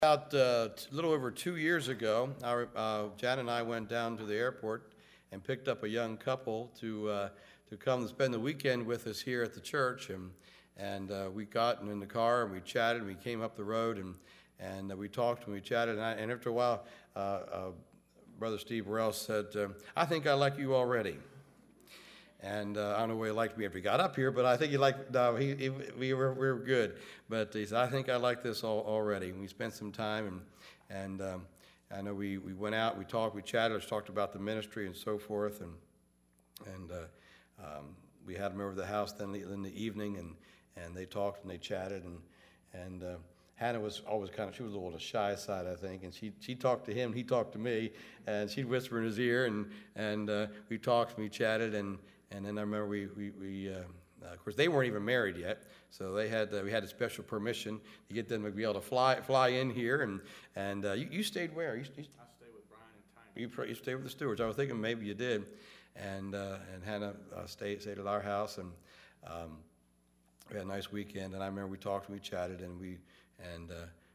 About a little over 2 years ago, Jan and I went down to the airport and picked up a young couple to come and spend the weekend with us here at the church. And we got in the car and we chatted and we came up the road and we talked and we chatted. And after a while, Brother Steve Burrell said, "I think I like you already." And I don't know where he liked me after he got up here, but I think he liked, no, we were good. But he said, "I think I like this already." And we spent some time, and I know we went out, we talked, we chatted, we talked about the ministry and so forth. And we had them over to the house then in the evening, and they talked and they chatted. And Hannah was always she was a little on the shy side, I think, and she talked to him, he talked to me, and she'd whisper in his ear, and we talked and we chatted, and then I remember of course, they weren't even married yet, so we had a special permission to get them to be able to fly in here, and you stayed where? I stayed with Brian and Tiny. You stayed with the Stewarts. I was thinking maybe you did, and Hannah stayed at our house, and we had a nice weekend. And I remember we talked and we chatted, and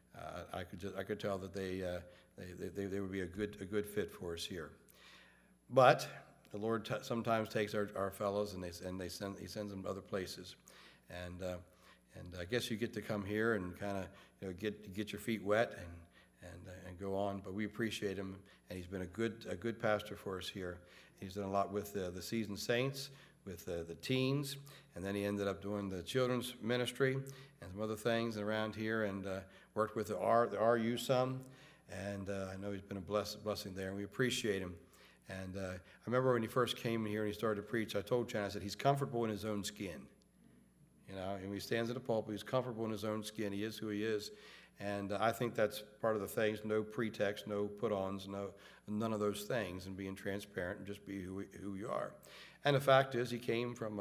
I could tell that they would be a good fit for us here, but the Lord sometimes takes our fellows and he sends them to other places, and I guess you get to come here and kind of get your feet wet and go on. But we appreciate him, and he's been a good pastor for us here. He's done a lot with the seasoned saints, with the teens, and then he ended up doing the children's ministry and some other things around here, and worked with the RU some, and I know he's been a blessing there, and we appreciate him. And I remember when he first came here and he started to preach, I told Chan, I said, he's comfortable in his own skin. And when he stands in the pulpit, he's comfortable in his own skin. He is who he is. And I think that's part of the things, no pretext, no put-ons, none of those things, and being transparent and just be who you are. And the fact is, he came from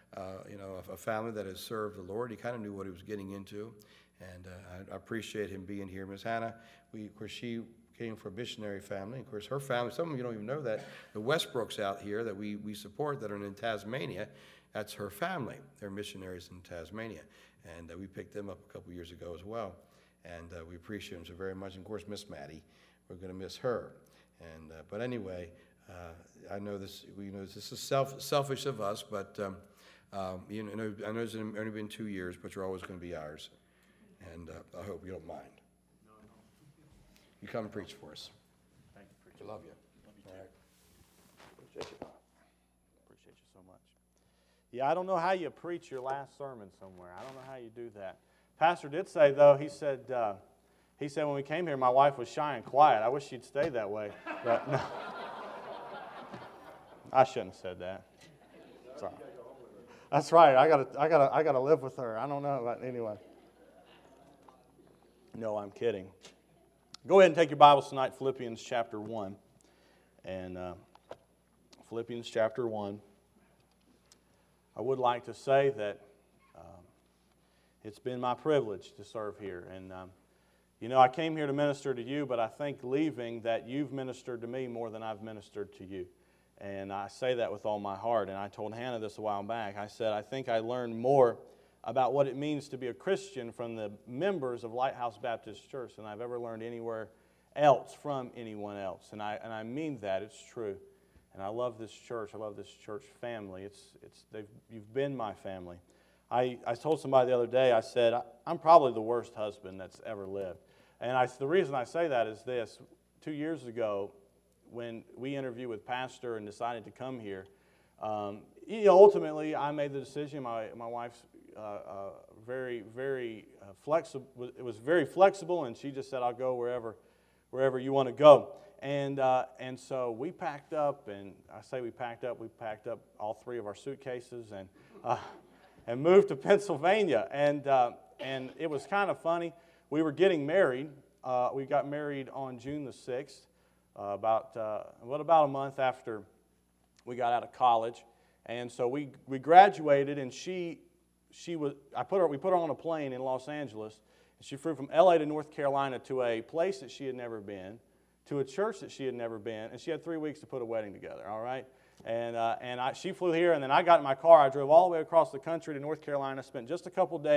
a family that has served the Lord. He kind of knew what he was getting into. And I appreciate him being here. Miss Hannah, of course, she came from a missionary family. Of course, her family, some of you don't even know that, the Westbrooks out here that we support that are in Tasmania, that's her family. They're missionaries in Tasmania. And we picked them up a couple years ago as well. And we appreciate them so very much. And of course, Miss Maddie, we're going to miss her. And but anyway, I know this. This is selfish of us, but I know it's only been 2 years, but you're always going to be ours. And I hope you don't mind. You come and preach for us. Thank you, preacher. I love you. Love you too. All right. Appreciate you. Appreciate you so much. Yeah, I don't know how you preach your last sermon somewhere. I don't know how you do that. Pastor did say, though, he said when we came here, my wife was shy and quiet. I wish she'd stayed that way. But no. I shouldn't have said that. Sorry. That's right. I gotta live with her. I don't know, but anyway. No, I'm kidding. Go ahead and take your Bibles tonight, Philippians chapter 1. And Philippians chapter 1. I would like to say that it's been my privilege to serve here. And, I came here to minister to you, but I think leaving that you've ministered to me more than I've ministered to you. And I say that with all my heart. And I told Hannah this a while back. I said, I think I learned more about what it means to be a Christian from the members of Lighthouse Baptist Church than I've ever learned anywhere else from anyone else. And I mean that. It's true. And I love this church. I love this church family. You've been my family. I told somebody the other day, I said, I'm probably the worst husband that's ever lived. And the reason I say that is this. 2 years ago, when we interviewed with Pastor and decided to come here, ultimately I made the decision. My wife's very, very flexible. It was very flexible, and she just said, "I'll go wherever you want to go." And so we packed up, and I say we packed up all 3 of our suitcases and moved to Pennsylvania. And it was kind of funny. We were getting married. We got married on June the 6th, about a month after we got out of college. And so we graduated, and we put her on a plane in Los Angeles. She flew from L.A. to North Carolina to a place that she had never been, to a church that she had never been, and she had 3 weeks to put a wedding together, all right? She flew here, and then I got in my car. I drove all the way across the country to North Carolina, spent just a couple days,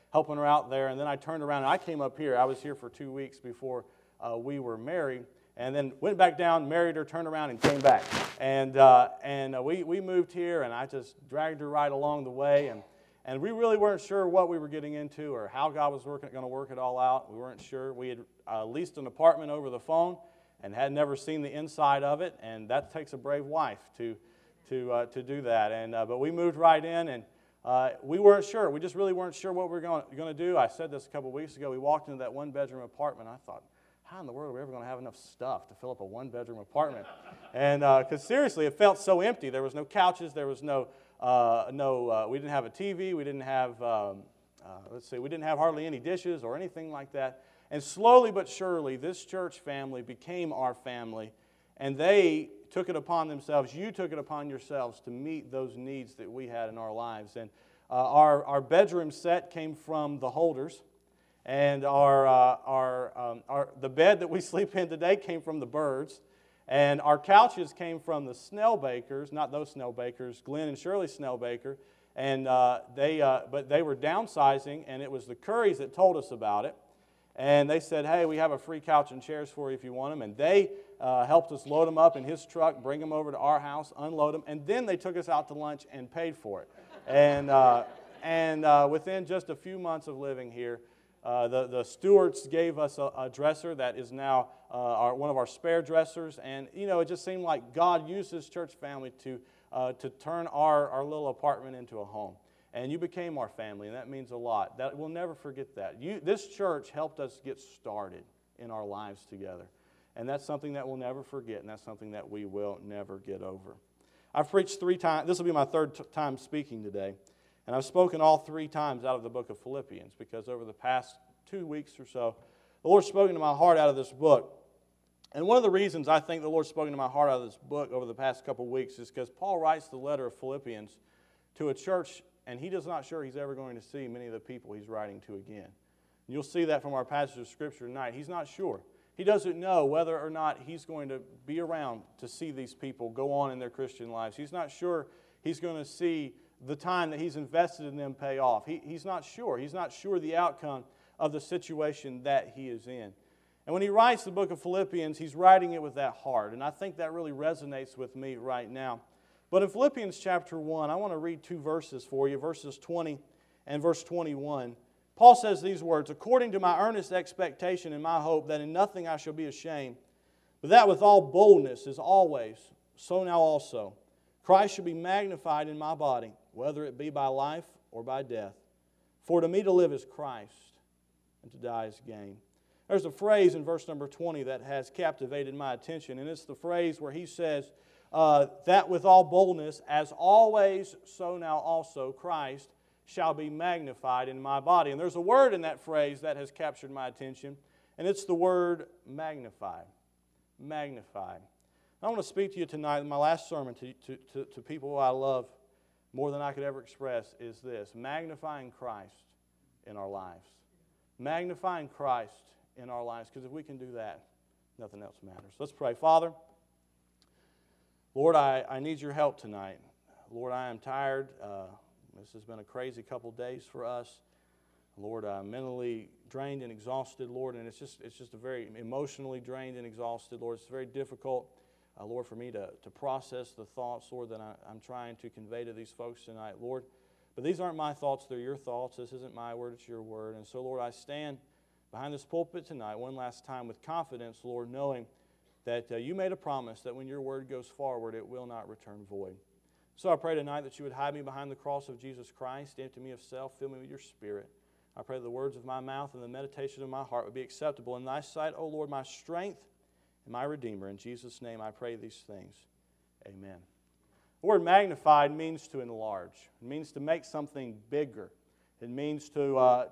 helping her out there. And then I turned around and I came up here. I was here for 2 weeks before we were married. And then went back down, married her, turned around, and came back. And we moved here, and I just dragged her right along the way. And we really weren't sure what we were getting into or how God was going to work it all out. We weren't sure. We had leased an apartment over the phone and had never seen the inside of it. And that takes a brave wife to do that. But we moved right in, and we weren't sure. We just really weren't sure what we were going to do. I said this a couple of weeks ago. We walked into that one-bedroom apartment. I thought, how in the world are we ever going to have enough stuff to fill up a one-bedroom apartment? And because seriously, it felt so empty. There was no couches. There was we didn't have a TV. We didn't have, we didn't have hardly any dishes or anything like that. And slowly but surely, this church family became our family. And they took it upon themselves, you took it upon yourselves to meet those needs that we had in our lives. And our bedroom set came from the Holders. And the bed that we sleep in today came from the Birds. And our couches came from the Snellbakers, not those Snellbakers, Glenn and Shirley Snellbaker. And but they were downsizing, and it was the Currys that told us about it. And they said, hey, we have a free couch and chairs for you if you want them. And they helped us load them up in his truck, bring them over to our house, unload them. And then they took us out to lunch and paid for it. And within just a few months of living here, the stewards gave us a dresser that is now one of our spare dressers. And, it just seemed like God used His church family to turn our little apartment into a home. And you became our family, and that means a lot. We'll never forget that. This church helped us get started in our lives together. And that's something that we'll never forget, and that's something that we will never get over. I've preached 3 times. This will be my 3rd time speaking today. And I've spoken all 3 times out of the book of Philippians because over the past 2 weeks or so, the Lord's spoken to my heart out of this book. And one of the reasons I think the Lord's spoken to my heart out of this book over the past couple of weeks is because Paul writes the letter of Philippians to a church, and he is not sure he's ever going to see many of the people he's writing to again. And you'll see that from our passage of Scripture tonight. He's not sure. He doesn't know whether or not he's going to be around to see these people go on in their Christian lives. He's not sure he's going to see the time that he's invested in them pay off. He's not sure. He's not sure the outcome of the situation that he is in. And when he writes the book of Philippians, he's writing it with that heart. And I think that really resonates with me right now. But in Philippians chapter 1, I want to read 2 verses for you, verses 20 and verse 21. Paul says these words, according to my earnest expectation and my hope that in nothing I shall be ashamed, but that with all boldness is always, so now also, Christ shall be magnified in my body, whether it be by life or by death. For to me to live is Christ, and to die is gain. There's a phrase in verse number 20 that has captivated my attention, and it's the phrase where he says, that with all boldness, as always, so now also, Christ shall be magnified in my body. And there's a word in that phrase that has captured my attention, and it's the word magnified. Magnified. I want to speak to you tonight, in my last sermon, to people who I love more than I could ever express, is this: magnifying Christ in our lives. Magnifying Christ in our lives, because if we can do that, nothing else matters. Let's pray. Father, Lord, I need your help tonight. Lord, I am tired. This has been a crazy couple days for us. Lord, I'm mentally drained and exhausted, Lord, and it's just a very emotionally drained and exhausted, Lord. It's very difficult, Lord, for me to process the thoughts, Lord, that I'm trying to convey to these folks tonight, Lord. But these aren't my thoughts, they're your thoughts. This isn't my word, it's your word. And so, Lord, I stand behind this pulpit tonight one last time with confidence, Lord, knowing that you made a promise that when your word goes forward, it will not return void. So I pray tonight that you would hide me behind the cross of Jesus Christ, empty me of self, fill me with your Spirit. I pray the words of my mouth and the meditation of my heart would be acceptable in thy sight, O Lord, my strength and my Redeemer. In Jesus' name I pray these things. Amen. The word magnified means to enlarge. It means to make something bigger. It means to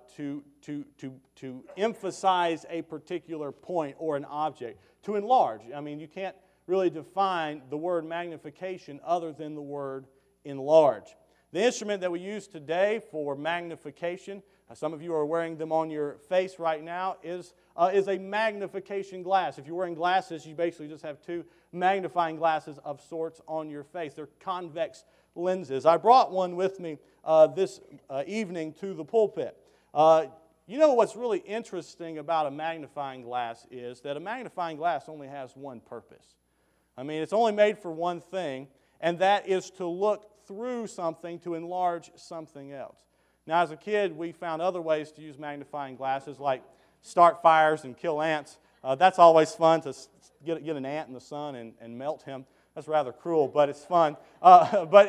emphasize a particular point or an object. To enlarge. I mean, you can't really define the word magnification other than the word enlarge. The instrument that we use today for magnification, some of you are wearing them on your face right now, is a magnification glass. If you're wearing glasses, you basically just have 2 magnifying glasses of sorts on your face. They're convex lenses. I brought one with me this evening to the pulpit. You know what's really interesting about a magnifying glass is that a magnifying glass only has one purpose. I mean, it's only made for one thing, and that is to look through something to enlarge something else. Now, as a kid, we found other ways to use magnifying glasses, like start fires and kill ants. That's always fun to get an ant in the sun and melt him. That's rather cruel, but it's fun. But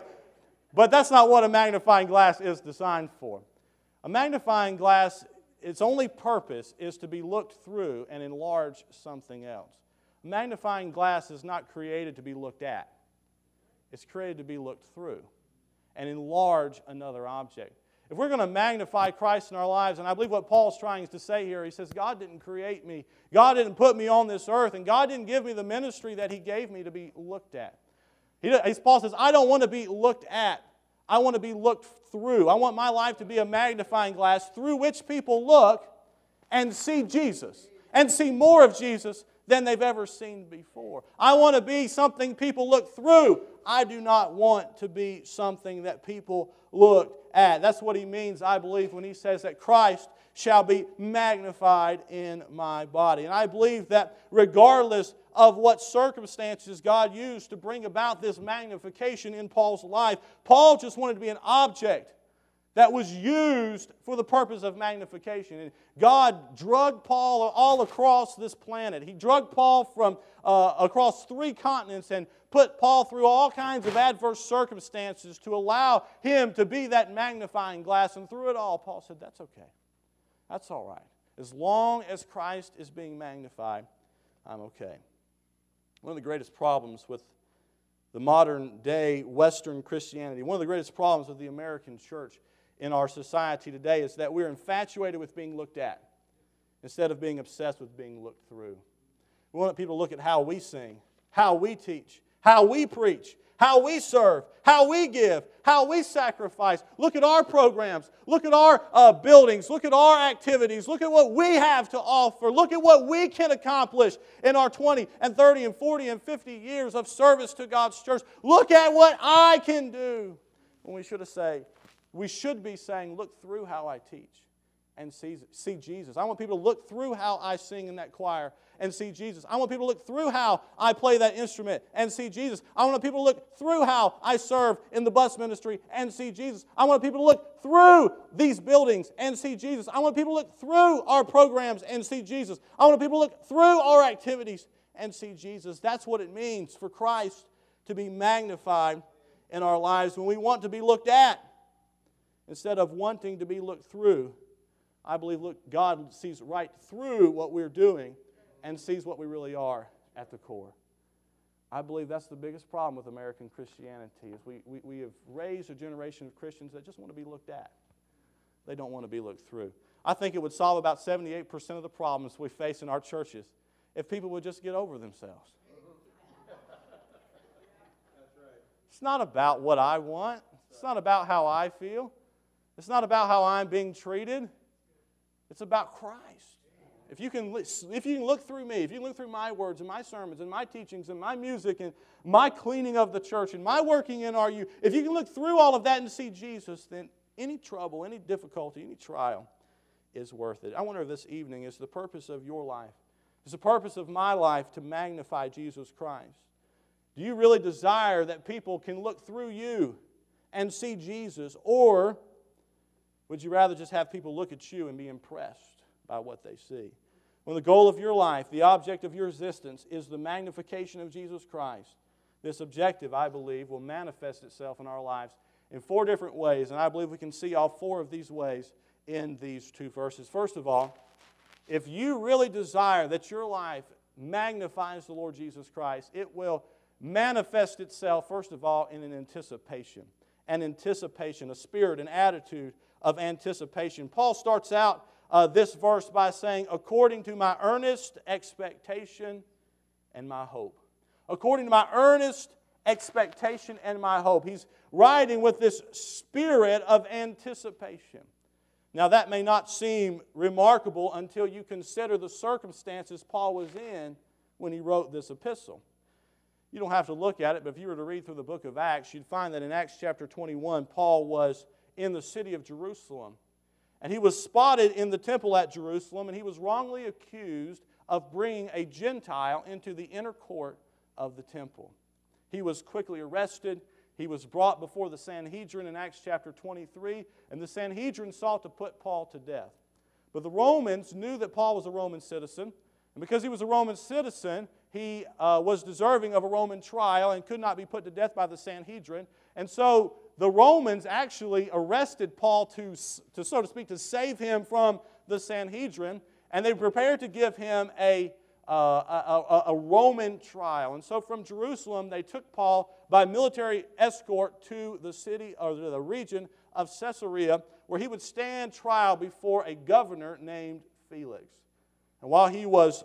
that's not what a magnifying glass is designed for. A magnifying glass, its only purpose is to be looked through and enlarge something else. A magnifying glass is not created to be looked at. It's created to be looked through and enlarge another object. If we're going to magnify Christ in our lives, and I believe what Paul's trying to say here, he says, God didn't create me. God didn't put me on this earth, and God didn't give me the ministry that He gave me to be looked at. Paul says, I don't want to be looked at. I want to be looked through. I want my life to be a magnifying glass through which people look and see Jesus and see more of Jesus than they've ever seen before. I want to be something people look through. I do not want to be something that people look at. That's what he means, I believe, when he says that Christ shall be magnified in my body. And I believe that regardless of what circumstances God used to bring about this magnification in Paul's life, Paul just wanted to be an object that was used for the purpose of magnification. And God drugged Paul all across this planet. He drugged Paul from across 3 continents and put Paul through all kinds of adverse circumstances to allow him to be that magnifying glass. And through it all, Paul said, that's okay. That's all right. As long as Christ is being magnified, I'm okay. One of the greatest problems with the modern day Western Christianity, one of the greatest problems with the American church in our society today is that we're infatuated with being looked at instead of being obsessed with being looked through. We want people to look at how we sing, how we teach, how we preach, how we serve, how we give, how we sacrifice. Look at our programs. Look at our buildings. Look at our activities. Look at what we have to offer. Look at what we can accomplish in our 20 and 30 and 40 and 50 years of service to God's church. Look at what I can do. When we should be saying, look through how I teach and see Jesus. I want people to look through how I sing in that choir and see Jesus. I want people to look through how I play that instrument and see Jesus. I want people to look through how I serve in the bus ministry and see Jesus. I want people to look through these buildings and see Jesus. I want people to look through our programs and see Jesus. I want people to look through our activities and see Jesus. That's what it means for Christ to be magnified in our lives when we want to be looked at instead of wanting to be looked through. I believe God sees right through what we're doing and sees what we really are at the core. I believe that's the biggest problem with American Christianity is we have raised a generation of Christians that just want to be looked at. They don't want to be looked through. I think it would solve about 78% of the problems we face in our churches if people would just get over themselves. It's not about what I want. It's not about how I feel. It's not about how I'm being treated. It's about Christ. If you can look through me, if you can look through my words and my sermons and my teachings and my music and my cleaning of the church and my working in RU, if you can look through all of that and see Jesus, then any trouble, any difficulty, any trial is worth it. I wonder if this evening is the purpose of your life, is the purpose of my life to magnify Jesus Christ. Do you really desire that people can look through you and see Jesus, or would you rather just have people look at you and be impressed by what they see? When the goal of your life, the object of your existence, is the magnification of Jesus Christ, this objective, I believe, will manifest itself in our lives in 4 different ways. And I believe we can see all 4 of these ways in these 2 verses. First of all, if you really desire that your life magnifies the Lord Jesus Christ, it will manifest itself, first of all, in an anticipation. An anticipation, a spirit, an attitude of anticipation. Paul starts out this verse by saying, according to my earnest expectation and my hope. According to my earnest expectation and my hope. He's writing with this spirit of anticipation. Now that may not seem remarkable until you consider the circumstances Paul was in when he wrote this epistle. You don't have to look at it, but if you were to read through the book of Acts, you'd find that in Acts chapter 21, Paul was in the city of Jerusalem. And he was spotted in the temple at Jerusalem, and he was wrongly accused of bringing a Gentile into the inner court of the temple. He was quickly arrested. He was brought before the Sanhedrin in Acts chapter 23, and the Sanhedrin sought to put Paul to death. But the Romans knew that Paul was a Roman citizen, and because he was a Roman citizen, he was deserving of a Roman trial and could not be put to death by the Sanhedrin. And so the Romans actually arrested Paul to so to speak, to save him from the Sanhedrin, and they prepared to give him a Roman trial. And so from Jerusalem, they took Paul by military escort to the city or the region of Caesarea, where he would stand trial before a governor named Felix. And while he was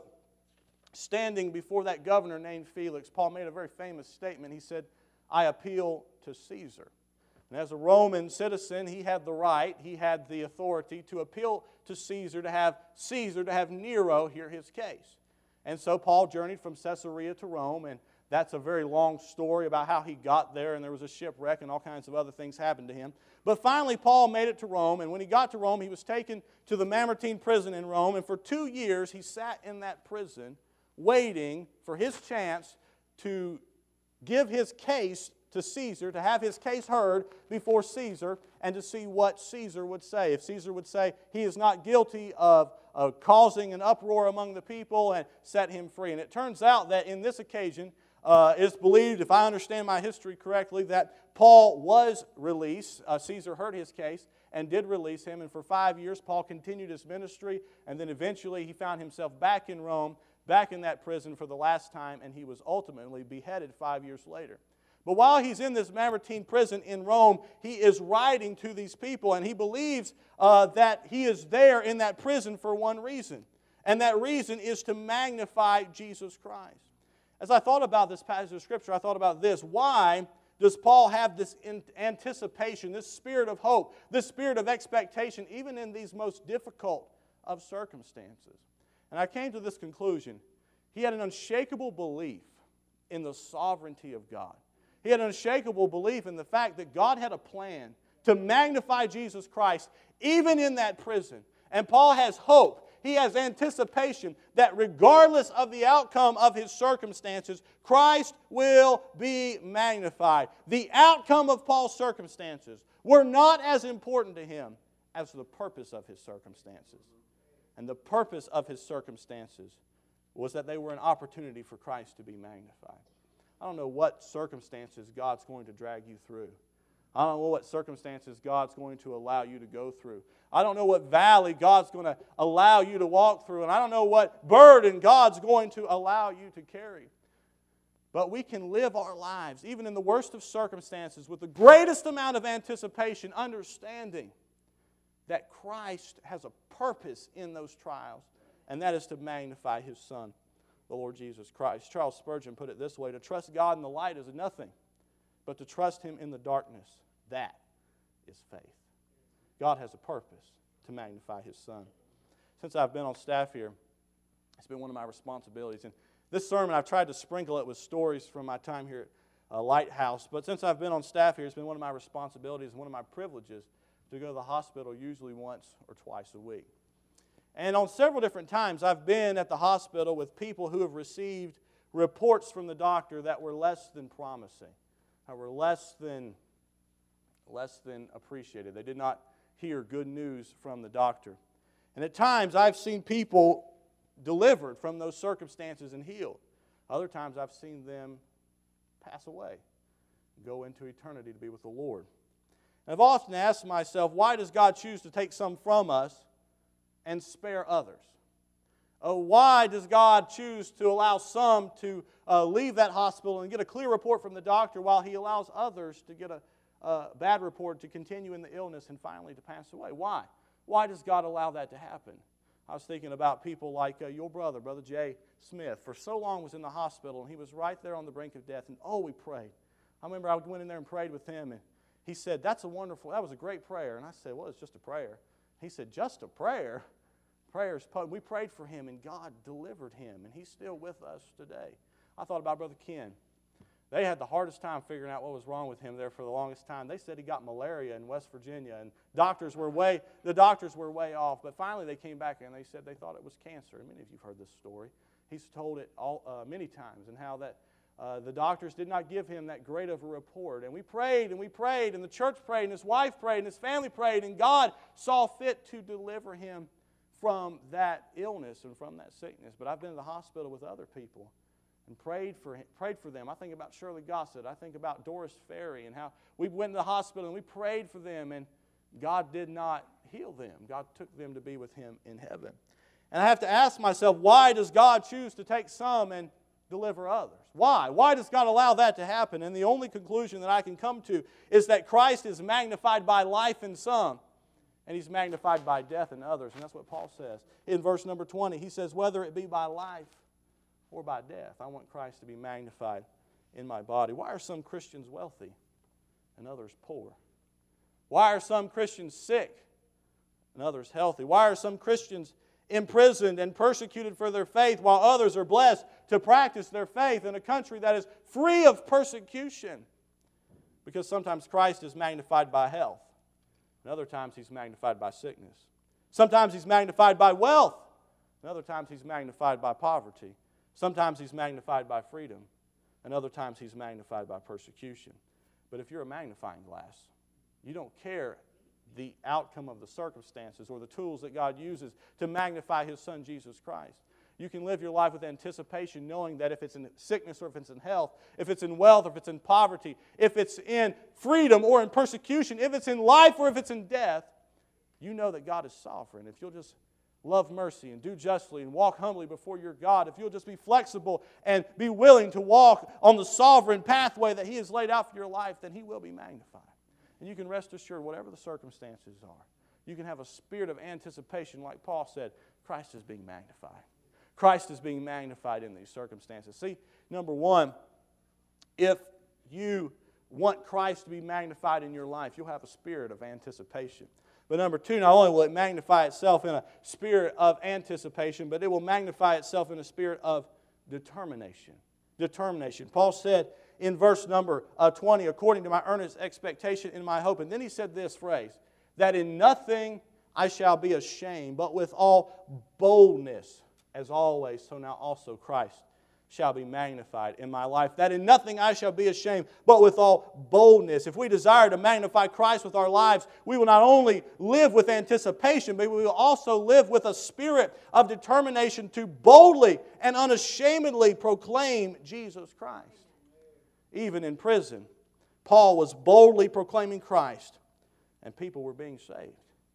standing before that governor named Felix, Paul made a very famous statement. He said, "I appeal to Caesar." And as a Roman citizen, he had the right, he had the authority to appeal to Caesar, to have Nero hear his case. And so Paul journeyed from Caesarea to Rome, and that's a very long story about how he got there, and there was a shipwreck and all kinds of other things happened to him. But finally, Paul made it to Rome, and when he got to Rome, he was taken to the Mamertine prison in Rome, and for 2 years he sat in that prison waiting for his chance to give his case to Caesar, to have his case heard before Caesar, and to see what Caesar would say. If Caesar would say he is not guilty of causing an uproar among the people, and set him free. And it turns out that in this occasion, it's believed, if I understand my history correctly, that Paul was released. Caesar heard his case and did release him. And for 5 years, Paul continued his ministry. And then eventually he found himself back in Rome, back in that prison for the last time. And he was ultimately beheaded 5 years later. But while he's in this Mamertine prison in Rome, he is writing to these people. And he believes that he is there in that prison for one reason. And that reason is to magnify Jesus Christ. As I thought about this passage of Scripture, I thought about this. Why does Paul have this anticipation, this spirit of hope, this spirit of expectation, even in these most difficult of circumstances? And I came to this conclusion. He had an unshakable belief in the sovereignty of God. He had an unshakable belief in the fact that God had a plan to magnify Jesus Christ, even in that prison. And Paul has hope. He has anticipation that regardless of the outcome of his circumstances, Christ will be magnified. The outcome of Paul's circumstances were not as important to him as the purpose of his circumstances. And the purpose of his circumstances was that they were an opportunity for Christ to be magnified. I don't know what circumstances God's going to drag you through. I don't know what circumstances God's going to allow you to go through. I don't know what valley God's going to allow you to walk through. And I don't know what burden God's going to allow you to carry. But we can live our lives, even in the worst of circumstances, with the greatest amount of anticipation, understanding that Christ has a purpose in those trials, and that is to magnify His Son, the Lord Jesus Christ. Charles Spurgeon put it this way: to trust God in the light is nothing, but to trust Him in the darkness, that is faith. God has a purpose to magnify His Son. Since I've been on staff here, it's been one of my responsibilities. And this sermon, I've tried to sprinkle it with stories from my time here at Lighthouse. But since I've been on staff here, it's been one of my responsibilities, one of my privileges, to go to the hospital usually once or twice a week. And on several different times, I've been at the hospital with people who have received reports from the doctor that were less than promising, that were less than appreciated. They did not hear good news from the doctor. And at times, I've seen people delivered from those circumstances and healed. Other times, I've seen them pass away, go into eternity to be with the Lord. And I've often asked myself, why does God choose to take some from us and spare others? Why does God choose to allow some to leave that hospital and get a clear report from the doctor while He allows others to get a bad report, to continue in the illness and finally to pass away? Why? Why does God allow that to happen? I was thinking about people like your brother, Brother Jay Smith. For so long was in the hospital, and he was right there on the brink of death. And we prayed. I remember I went in there and prayed with him, and he said, that was a great prayer. And I said, well, it's just a prayer. He said, just a prayer? Prayers, we prayed for him, and God delivered him, and he's still with us today. I thought about Brother Ken. They had the hardest time figuring out what was wrong with him there for the longest time. They said he got malaria in West Virginia, and the doctors were way off. But finally they came back and they said they thought it was cancer. And many of you have heard this story. He's told it many times, and how that the doctors did not give him that great of a report. And we prayed, and the church prayed, and his wife prayed, and his family prayed, and God saw fit to deliver him from that illness and from that sickness. But I've been to the hospital with other people and prayed for them. I think about Shirley Gossett. I think about Doris Ferry, and how we went to the hospital and we prayed for them, and God did not heal them. God took them to be with Him in heaven. And I have to ask myself, why does God choose to take some and deliver others? Why? Why does God allow that to happen? And the only conclusion that I can come to is that Christ is magnified by life in some, and He's magnified by death in others. And that's what Paul says. In verse number 20, he says, whether it be by life or by death, I want Christ to be magnified in my body. Why are some Christians wealthy and others poor? Why are some Christians sick and others healthy? Why are some Christians imprisoned and persecuted for their faith, while others are blessed to practice their faith in a country that is free of persecution? Because sometimes Christ is magnified by health, and other times He's magnified by sickness. Sometimes He's magnified by wealth, and other times He's magnified by poverty. Sometimes He's magnified by freedom, and other times He's magnified by persecution. But if you're a magnifying glass, you don't care the outcome of the circumstances or the tools that God uses to magnify His Son, Jesus Christ. You can live your life with anticipation, knowing that if it's in sickness or if it's in health, if it's in wealth or if it's in poverty, if it's in freedom or in persecution, if it's in life or if it's in death, you know that God is sovereign. If you'll just love mercy and do justly and walk humbly before your God, if you'll just be flexible and be willing to walk on the sovereign pathway that He has laid out for your life, then He will be magnified. And you can rest assured, whatever the circumstances are, you can have a spirit of anticipation, like Paul said, Christ is being magnified. Christ is being magnified in these circumstances. See, number one, if you want Christ to be magnified in your life, you'll have a spirit of anticipation. But number two, not only will it magnify itself in a spirit of anticipation, but it will magnify itself in a spirit of determination. Determination. Paul said in verse number 20, according to my earnest expectation in my hope. And then he said this phrase, that in nothing I shall be ashamed, but with all boldness, as always, so now also Christ shall be magnified in my life. That in nothing I shall be ashamed, but with all boldness. If we desire to magnify Christ with our lives, we will not only live with anticipation, but we will also live with a spirit of determination to boldly and unashamedly proclaim Jesus Christ. Even in prison, Paul was boldly proclaiming Christ, and people were being saved.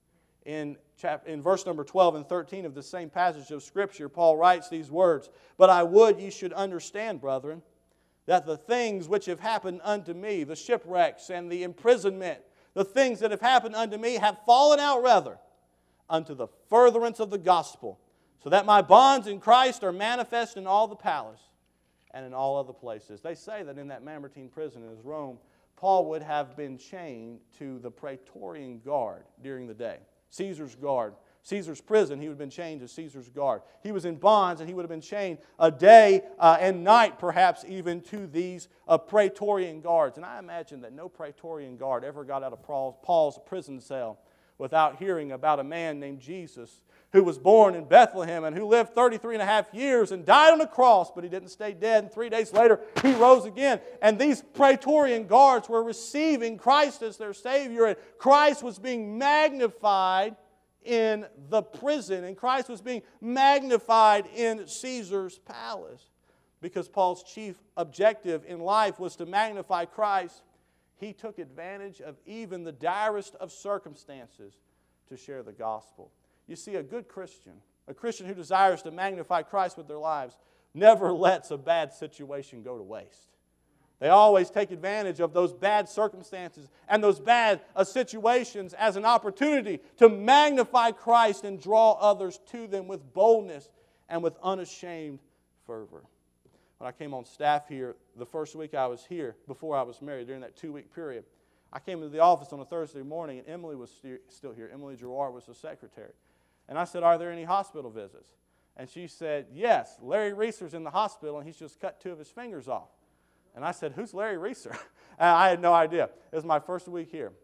In verse number 12 and 13 of the same passage of Scripture, Paul writes these words, but I would ye should understand, brethren, that the things which have happened unto me, the shipwrecks and the imprisonment, the things that have happened unto me have fallen out rather unto the furtherance of the gospel, so that my bonds in Christ are manifest in all the palace and in all other places. They say that in that Mamertine prison in Rome, Paul would have been chained to the Praetorian Guard during the day. Caesar's guard. Caesar's prison, he would have been chained to Caesar's guard. He was in bonds, and he would have been chained a day and night, perhaps even to these Praetorian guards. And I imagine that no Praetorian guard ever got out of Paul's prison cell without hearing about a man named Jesus who was born in Bethlehem and who lived 33 and a half years and died on a cross, but he didn't stay dead. And 3 days later, he rose again. And these Praetorian guards were receiving Christ as their Savior, and Christ was being magnified in the prison, and Christ was being magnified in Caesar's palace. Because Paul's chief objective in life was to magnify Christ, he took advantage of even the direst of circumstances to share the gospel. You see, a good Christian, a Christian who desires to magnify Christ with their lives, never lets a bad situation go to waste. They always take advantage of those bad circumstances and those bad situations as an opportunity to magnify Christ and draw others to them with boldness and with unashamed fervor. When I came on staff here, the first week I was here, before I was married, during that 2-week period, I came into the office on a Thursday morning, and Emily was still here. Emily Gerard was the secretary. And I said, are there any hospital visits? And she said, yes, Larry Reeser's in the hospital, and he's just cut 2 of his fingers off. And I said, who's Larry Reeser? And I had no idea. It was my first week here.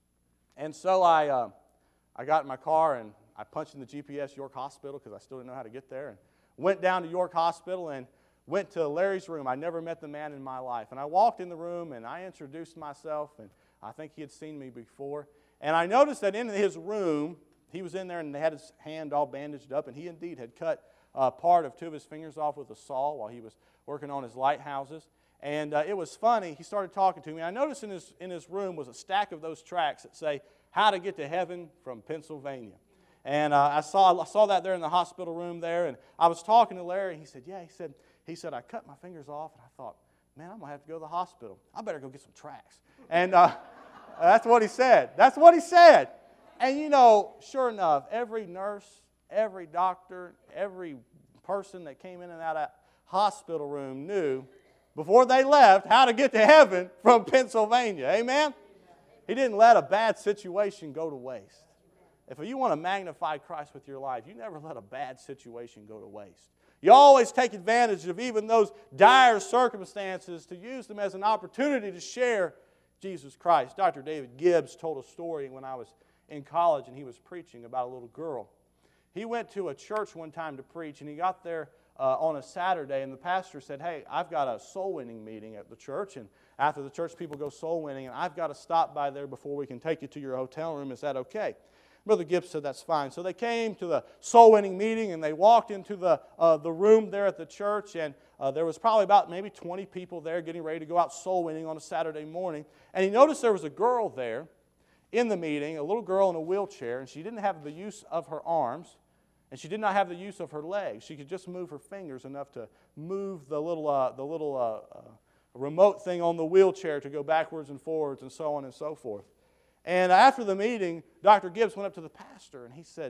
And so I got in my car and I punched in the GPS York Hospital because I still didn't know how to get there. And went down to York Hospital and went to Larry's room. I never met the man in my life. And I walked in the room and I introduced myself, and I think he had seen me before. And I noticed that in his room, he was in there and they had his hand all bandaged up, and he indeed had cut part of 2 of his fingers off with a saw while he was working on his lighthouses. And it was funny. He started talking to me. I noticed in his room was a stack of those tracts that say, How to Get to Heaven from Pennsylvania. And I saw that there in the hospital room there, and I was talking to Larry, and he said, yeah, he said, I cut my fingers off, and I thought, man, I'm going to have to go to the hospital. I better go get some tracts. And that's what he said. That's what he said. And you know, sure enough, every nurse, every doctor, every person that came in and out of that hospital room knew before they left how to get to heaven from Pennsylvania. Amen? He didn't let a bad situation go to waste. If you want to magnify Christ with your life, you never let a bad situation go to waste. You always take advantage of even those dire circumstances to use them as an opportunity to share Jesus Christ. Dr. David Gibbs told a story when I was in college and he was preaching about a little girl. He went to a church one time to preach, and he got there on a Saturday, and the pastor said, hey, I've got a soul winning meeting at the church, and after the church people go soul winning, and I've got to stop by there before we can take you to your hotel room. Is that okay? Brother Gibbs said that's fine. So they came to the soul winning meeting, and they walked into the room there at the church, and there was probably about maybe 20 people there getting ready to go out soul winning on a Saturday morning. And he noticed there was a girl there in the meeting, a little girl in a wheelchair, and she didn't have the use of her arms, and she did not have the use of her legs. She could just move her fingers enough to move the little remote thing on the wheelchair to go backwards and forwards and so on and so forth. And after the meeting, Dr. Gibbs went up to the pastor and he said,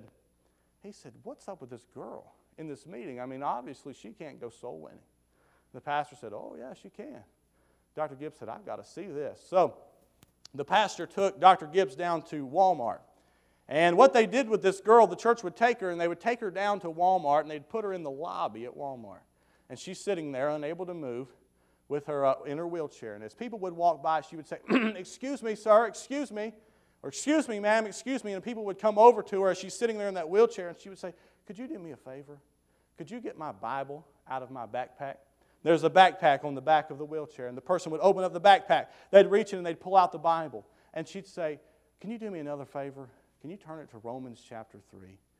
what's up with this girl in this meeting? I mean, obviously she can't go soul winning. The pastor said, oh yeah, she can. Dr. Gibbs said, I've got to see this. So the pastor took Dr. Gibbs down to Walmart. And what they did with this girl, the church would take her and they would take her down to Walmart and they'd put her in the lobby at Walmart. And she's sitting there unable to move with her in her wheelchair. And as people would walk by, she would say, excuse me, sir, excuse me. Or, excuse me, ma'am, excuse me. And people would come over to her as she's sitting there in that wheelchair, and she would say, could you do me a favor? Could you get my Bible out of my backpack? There's a backpack on the back of the wheelchair, and the person would open up the backpack. They'd reach in and they'd pull out the Bible. And she'd say, can you do me another favor? Can you turn it to Romans chapter 3?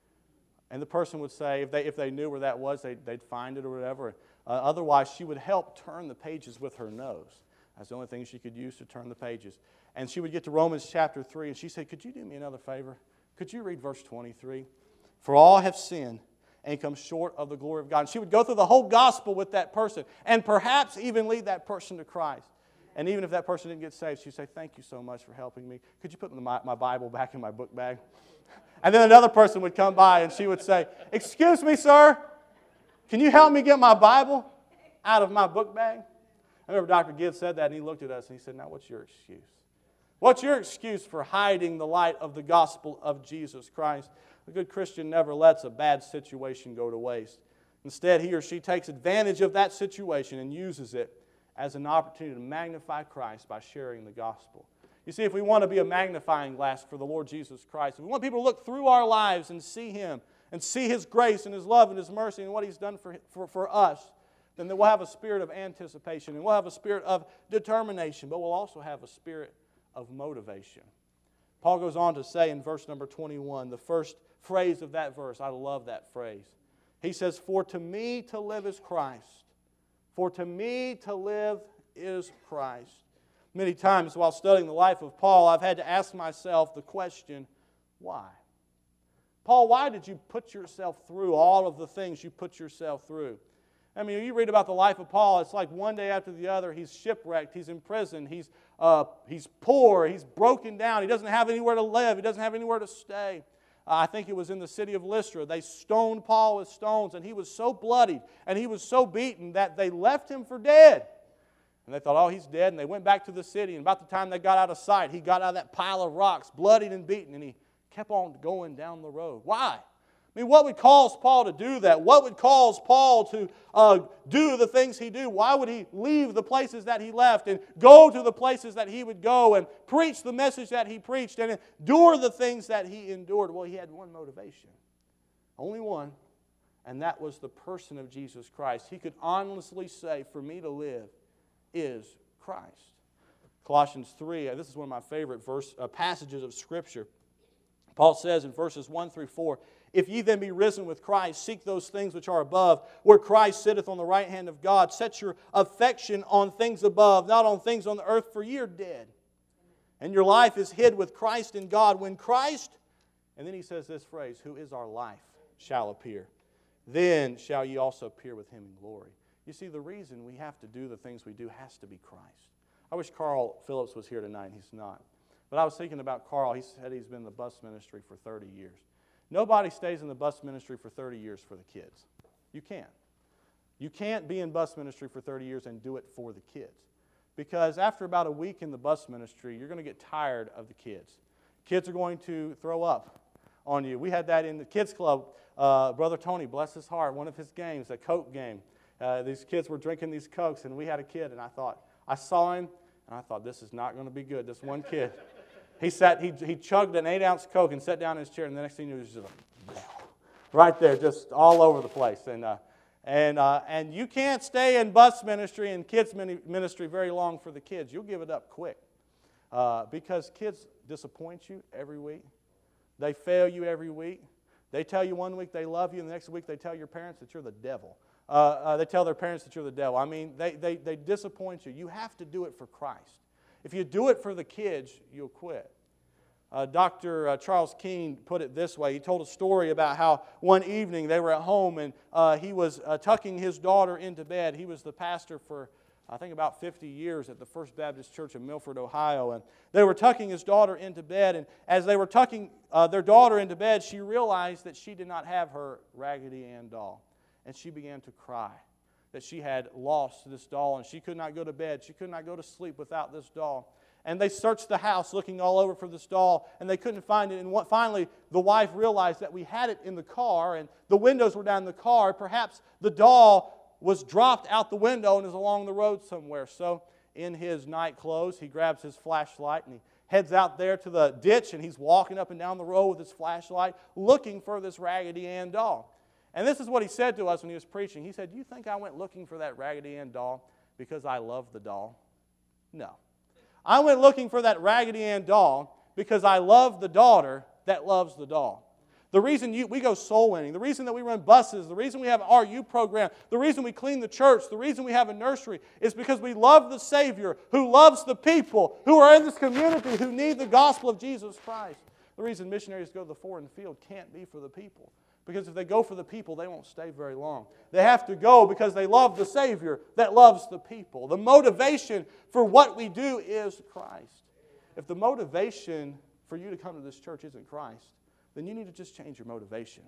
And the person would say, if they knew where that was, they'd find it or whatever. Otherwise, she would help turn the pages with her nose. That's the only thing she could use to turn the pages. And she would get to Romans chapter 3, and she said, could you do me another favor? Could you read verse 23? For all have sinned and come short of the glory of God. And she would go through the whole gospel with that person and perhaps even lead that person to Christ. And even if that person didn't get saved, she'd say, thank you so much for helping me. Could you put my Bible back in my book bag? And then another person would come by and she would say, excuse me, sir, can you help me get my Bible out of my book bag? I remember Dr. Gibbs said that, and he looked at us and he said, now what's your excuse? What's your excuse for hiding the light of the gospel of Jesus Christ? A good Christian never lets a bad situation go to waste. Instead, he or she takes advantage of that situation and uses it as an opportunity to magnify Christ by sharing the gospel. You see, if we want to be a magnifying glass for the Lord Jesus Christ, if we want people to look through our lives and see Him, and see His grace and His love and His mercy and what He's done for us, then we'll have a spirit of anticipation, and we'll have a spirit of determination, but we'll also have a spirit of motivation. Paul goes on to say in verse number 21, the first phrase of that verse, I love that phrase. He says, for to me to live is Christ. For to me to live is Christ. Many times while studying the life of Paul, I've had to ask myself the question, why? Paul, why did you put yourself through all of the things you put yourself through? I mean, you read about the life of Paul, it's like one day after the other, he's shipwrecked, he's in prison, he's poor, he's broken down, he doesn't have anywhere to live, he doesn't have anywhere to stay. I think it was in the city of Lystra. They stoned Paul with stones, and he was so bloodied and he was so beaten that they left him for dead. And they thought, oh, he's dead, and they went back to the city, and about the time they got out of sight, he got out of that pile of rocks, bloodied and beaten, and he kept on going down the road. Why? I mean, what would cause Paul to do that? What would cause Paul to do the things he do? Why would he leave the places that he left and go to the places that he would go and preach the message that he preached and endure the things that he endured? Well, he had one motivation. Only one. And that was the person of Jesus Christ. He could honestly say, for me to live is Christ. Colossians 3, this is one of my favorite passages of Scripture. Paul says in verses 1 through 4, if ye then be risen with Christ, seek those things which are above, where Christ sitteth on the right hand of God. Set your affection on things above, not on things on the earth, for ye are dead. And your life is hid with Christ in God. When Christ, and then he says this phrase, who is our life, shall appear, then shall ye also appear with him in glory. You see, the reason we have to do the things we do has to be Christ. I wish Carl Phillips was here tonight. He's not. But I was thinking about Carl. He said he's been in the bus ministry for 30 years. Nobody stays in the bus ministry for 30 years for the kids. You can't. You can't be in bus ministry for 30 years and do it for the kids. Because after about a week in the bus ministry, you're going to get tired of the kids. Kids are going to throw up on you. We had that in the kids club. Brother Tony, bless his heart, one of his games, a Coke game. These kids were drinking these Cokes, and we had a kid, and I saw him, and I thought, this is not going to be good. This one kid. He chugged an 8-ounce Coke and sat down in his chair, and the next thing he knew, he was just like, right there, just all over the place. And you can't stay in bus ministry and kids ministry very long for the kids. You'll give it up quick. Because kids disappoint you every week. They fail you every week. They tell you one week they love you, and the next week they tell your parents that you're the devil. They tell their parents that you're the devil. I mean, they disappoint you. You have to do it for Christ. If you do it for the kids, you'll quit. Dr. Charles Keene put it this way. He told a story about how one evening they were at home and he was tucking his daughter into bed. He was the pastor for, I think, about 50 years at the First Baptist Church in Milford, Ohio. And they were tucking his daughter into bed. And as they were tucking their daughter into bed, she realized that she did not have her Raggedy Ann doll. And she began to cry that she had lost this doll and she could not go to bed. She could not go to sleep without this doll. And they searched the house looking all over for this doll, and they couldn't find it. And finally, the wife realized that we had it in the car, and the windows were down in the car. Perhaps the doll was dropped out the window and is along the road somewhere. So in his night clothes, he grabs his flashlight, and he heads out there to the ditch, and he's walking up and down the road with his flashlight looking for this Raggedy Ann doll. And this is what he said to us when he was preaching. He said, "Do you think I went looking for that Raggedy Ann doll because I love the doll? No. I went looking for that Raggedy Ann doll because I love the daughter that loves the doll." The reason we go soul winning, the reason that we run buses, the reason we have an RU program, the reason we clean the church, the reason we have a nursery is because we love the Savior who loves the people who are in this community who need the gospel of Jesus Christ. The reason missionaries go to the foreign field can't be for the people. Because if they go for the people, they won't stay very long. They have to go because they love the Savior that loves the people. The motivation for what we do is Christ. If the motivation for you to come to this church isn't Christ, then you need to just change your motivation.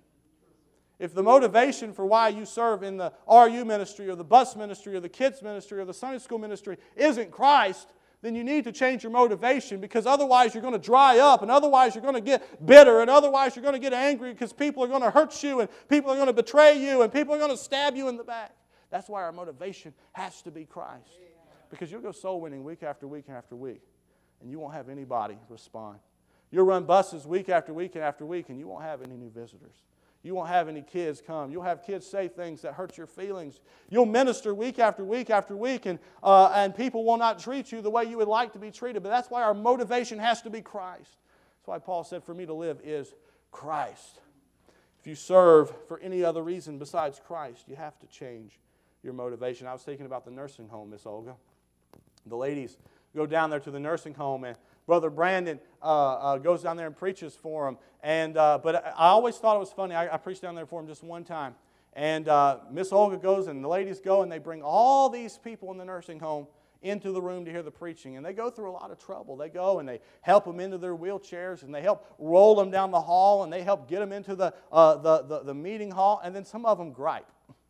If the motivation for why you serve in the RU ministry or the bus ministry or the kids ministry or the Sunday school ministry isn't Christ, then you need to change your motivation, because otherwise you're going to dry up, and otherwise you're going to get bitter, and otherwise you're going to get angry because people are going to hurt you, and people are going to betray you, and people are going to stab you in the back. That's why our motivation has to be Christ. Because you'll go soul winning week after week after week, and you won't have anybody respond. You'll run buses week after week and after week, and you won't have any new visitors. You won't have any kids come. You'll have kids say things that hurt your feelings. You'll minister week after week after week, and people will not treat you the way you would like to be treated. But that's why our motivation has to be Christ. That's why Paul said, for me to live is Christ. If you serve for any other reason besides Christ, you have to change your motivation. I was thinking about the nursing home, Miss Olga. The ladies go down there to the nursing home, and Brother Brandon goes down there and preaches for them. But I always thought it was funny. I preached down there for him just one time. And Miss Olga goes and the ladies go and they bring all these people in the nursing home into the room to hear the preaching. And they go through a lot of trouble. They go and they help them into their wheelchairs and they help roll them down the hall and they help get them into the meeting hall. And then some of them gripe.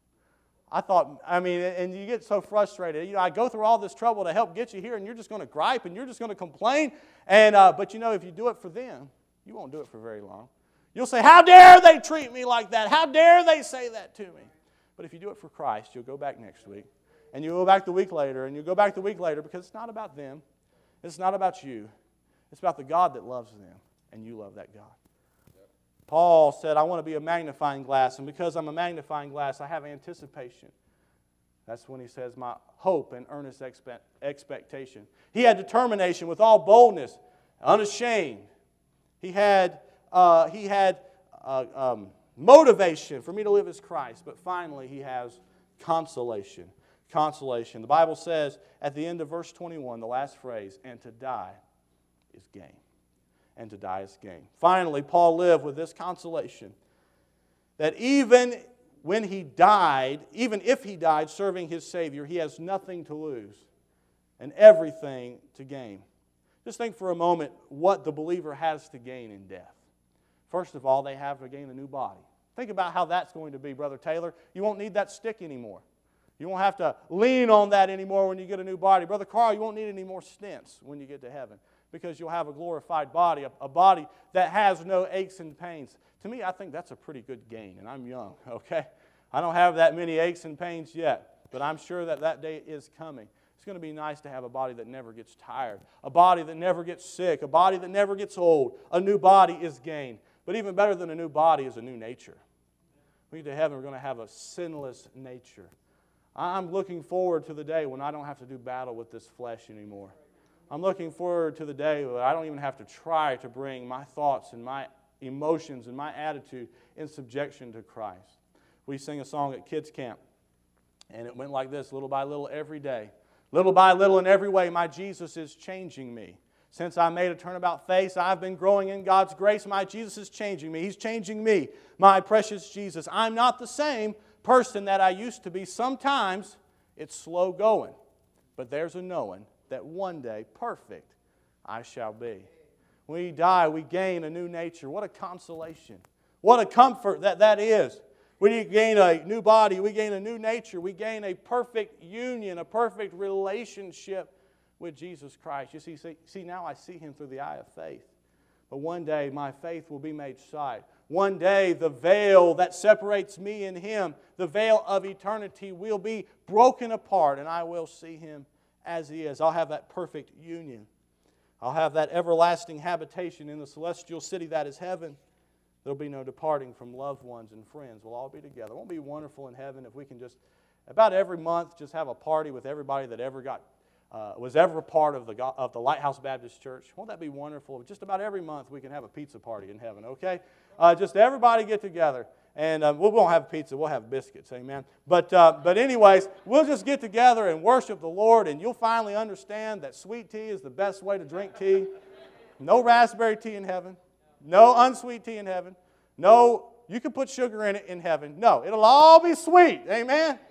And you get so frustrated. I go through all this trouble to help get you here, and you're just going to gripe, and you're just going to complain. But if you do it for them, you won't do it for very long. You'll say, how dare they treat me like that? How dare they say that to me? But if you do it for Christ, you'll go back next week. And you'll go back the week later, and you'll go back the week later, because it's not about them. It's not about you. It's about the God that loves them, and you love that God. Paul said, I want to be a magnifying glass, and because I'm a magnifying glass, I have anticipation. That's when he says, my hope and earnest expectation. He had determination with all boldness, unashamed. He had motivation for me to live as Christ, but finally he has consolation. Consolation. The Bible says at the end of verse 21, the last phrase, and to die is gain. And to die is gain. Finally, Paul lived with this consolation that even when he died, even if he died serving his Savior, he has nothing to lose and everything to gain. Just think for a moment what the believer has to gain in death. First of all, they have to gain a new body. Think about how that's going to be, Brother Taylor. You won't need that stick anymore. You won't have to lean on that anymore when you get a new body. Brother Carl, you won't need any more stents when you get to heaven, because you'll have a glorified body, a body that has no aches and pains. To me, I think that's a pretty good gain, and I'm young, okay? I don't have that many aches and pains yet, but I'm sure that that day is coming. It's going to be nice to have a body that never gets tired, a body that never gets sick, a body that never gets old. A new body is gain. But even better than a new body is a new nature. When we get to heaven, we're going to have a sinless nature. I'm looking forward to the day when I don't have to do battle with this flesh anymore. I'm looking forward to the day where I don't even have to try to bring my thoughts and my emotions and my attitude in subjection to Christ. We sing a song at kids camp, and it went like this: little by little every day, little by little in every way, my Jesus is changing me. Since I made a turnabout face, I've been growing in God's grace. My Jesus is changing me. He's changing me, my precious Jesus. I'm not the same person that I used to be. Sometimes it's slow going, but there's a knowing that one day, perfect, I shall be. When we die, we gain a new nature. What a consolation. What a comfort that is. We gain a new body. We gain a new nature. We gain a perfect union, a perfect relationship with Jesus Christ. You see, now I see Him through the eye of faith. But one day, my faith will be made sight. One day, the veil that separates me and Him, the veil of eternity, will be broken apart, and I will see Him as He is. I'll have that perfect union. I'll have that everlasting habitation in the celestial city that is heaven. There'll be no departing from loved ones and friends. We'll all be together. Won't it be wonderful in heaven if we can just, about every month, just have a party with everybody that ever was ever a part of the Lighthouse Baptist Church? Won't that be wonderful? Just about every month we can have a pizza party in heaven, okay? Just everybody get together. And we won't have pizza, we'll have biscuits, amen? But anyways, we'll just get together and worship the Lord, and you'll finally understand that sweet tea is the best way to drink tea. No raspberry tea in heaven. No unsweet tea in heaven. No, you can put sugar in it in heaven. No, it'll all be sweet, amen?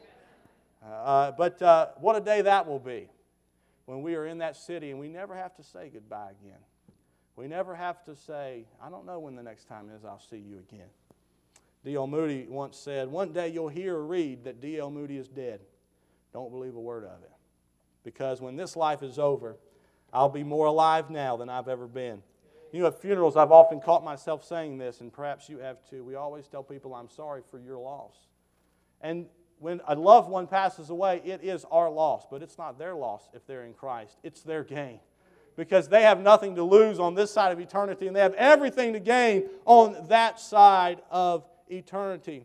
But what a day that will be when we are in that city and we never have to say goodbye again. We never have to say, I don't know when the next time is I'll see you again. D.L. Moody once said, one day you'll hear or read that D.L. Moody is dead. Don't believe a word of it. Because when this life is over, I'll be more alive now than I've ever been. You know, at funerals, I've often caught myself saying this, and perhaps you have too. We always tell people, I'm sorry for your loss. And when a loved one passes away, it is our loss, but it's not their loss if they're in Christ. It's their gain. Because they have nothing to lose on this side of eternity, and they have everything to gain on that side of eternity.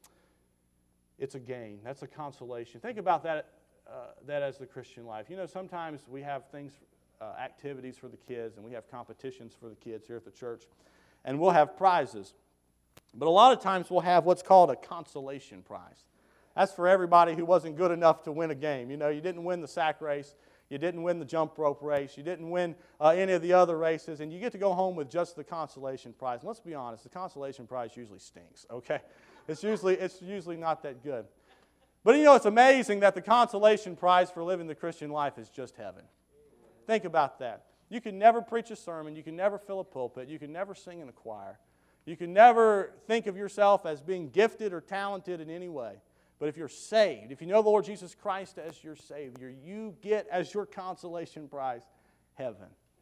It's a gain. That's a consolation. Think about that as the Christian life. You know, sometimes we have things, activities for the kids, and we have competitions for the kids here at the church, and we'll have prizes. But a lot of times we'll have what's called a consolation prize. That's for everybody who wasn't good enough to win a game. You know, you didn't win the sack race. You didn't win the jump rope race. You didn't win any of the other races. And you get to go home with just the consolation prize. And let's be honest, the consolation prize usually stinks, okay? It's usually not that good. But you know, it's amazing that the consolation prize for living the Christian life is just heaven. Think about that. You can never preach a sermon. You can never fill a pulpit. You can never sing in a choir. You can never think of yourself as being gifted or talented in any way. But if you're saved, if you know the Lord Jesus Christ as your Savior, you get as your consolation prize heaven.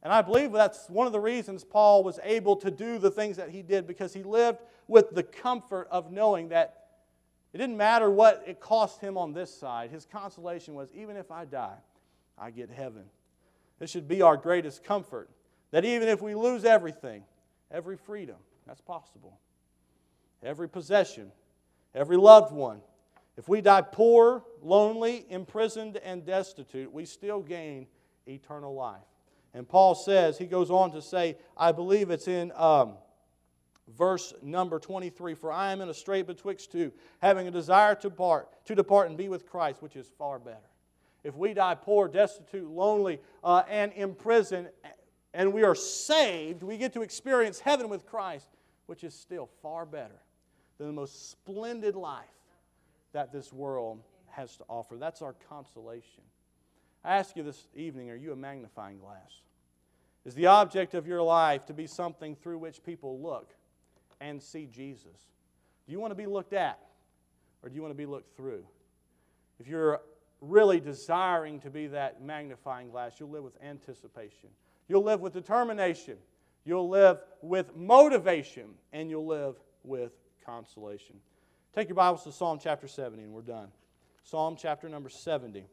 And I believe that's one of the reasons Paul was able to do the things that he did, because he lived with the comfort of knowing that it didn't matter what it cost him on this side. His consolation was, even if I die, I get heaven. This should be our greatest comfort, that even if we lose everything, every freedom, that's possible, every possession, every loved one, if we die poor, lonely, imprisoned, and destitute, we still gain eternal life. And Paul says, he goes on to say, I believe it's in verse number 23, for I am in a strait betwixt two, having a desire to depart and be with Christ, which is far better. If we die poor, destitute, lonely, and imprisoned, and we are saved, we get to experience heaven with Christ, which is still far better than the most splendid life that this world has to offer. That's our consolation. I ask you this evening, are you a magnifying glass? Is the object of your life to be something through which people look and see Jesus? Do you want to be looked at, or do you want to be looked through? If you're really desiring to be that magnifying glass, you'll live with anticipation. You'll live with determination. You'll live with motivation, and you'll live with consolation. Take your Bibles to Psalm chapter 70, and we're done. Psalm chapter number 70.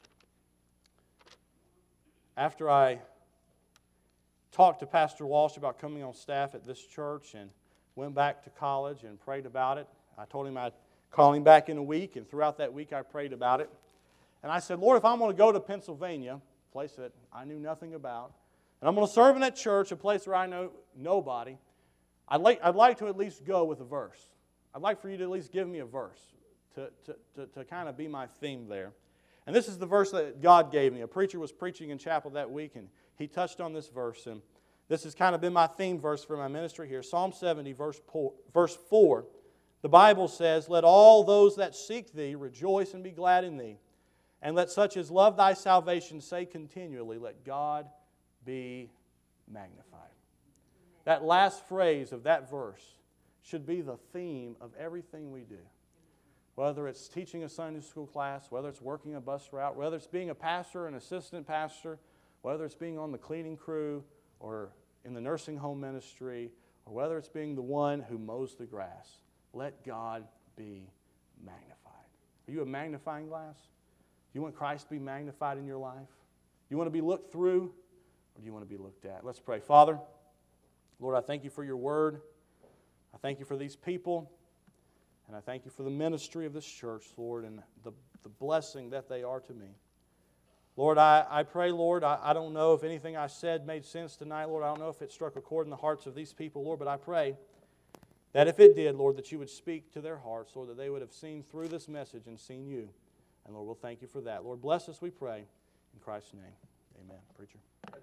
After I talked to Pastor Walsh about coming on staff at this church and went back to college and prayed about it, I told him I'd call him back in a week, and throughout that week I prayed about it. And I said, Lord, if I'm going to go to Pennsylvania, a place that I knew nothing about, and I'm going to serve in that church, a place where I know nobody, I'd like to at least go with a verse. I'd like for you to at least give me a verse to kind of be my theme there. And this is the verse that God gave me. A preacher was preaching in chapel that week, and he touched on this verse. And this has kind of been my theme verse for my ministry here. Psalm 70, verse 4. The Bible says, let all those that seek Thee rejoice and be glad in Thee. And let such as love Thy salvation say continually, let God be magnified. That last phrase of that verse should be the theme of everything we do. Whether it's teaching a Sunday school class, whether it's working a bus route, whether it's being a pastor, an assistant pastor, whether it's being on the cleaning crew or in the nursing home ministry, or whether it's being the one who mows the grass. Let God be magnified. Are you a magnifying glass? Do you want Christ to be magnified in your life? Do you want to be looked through, or do you want to be looked at? Let's pray. Father, Lord, I thank You for Your word. I thank You for these people. And I thank You for the ministry of this church, Lord, and the blessing that they are to me. Lord, I pray, Lord, I don't know if anything I said made sense tonight, Lord. I don't know if it struck a chord in the hearts of these people, Lord, but I pray that if it did, Lord, that You would speak to their hearts, Lord, that they would have seen through this message and seen You. And Lord, we'll thank You for that. Lord, bless us, we pray. In Christ's name, amen. Preacher.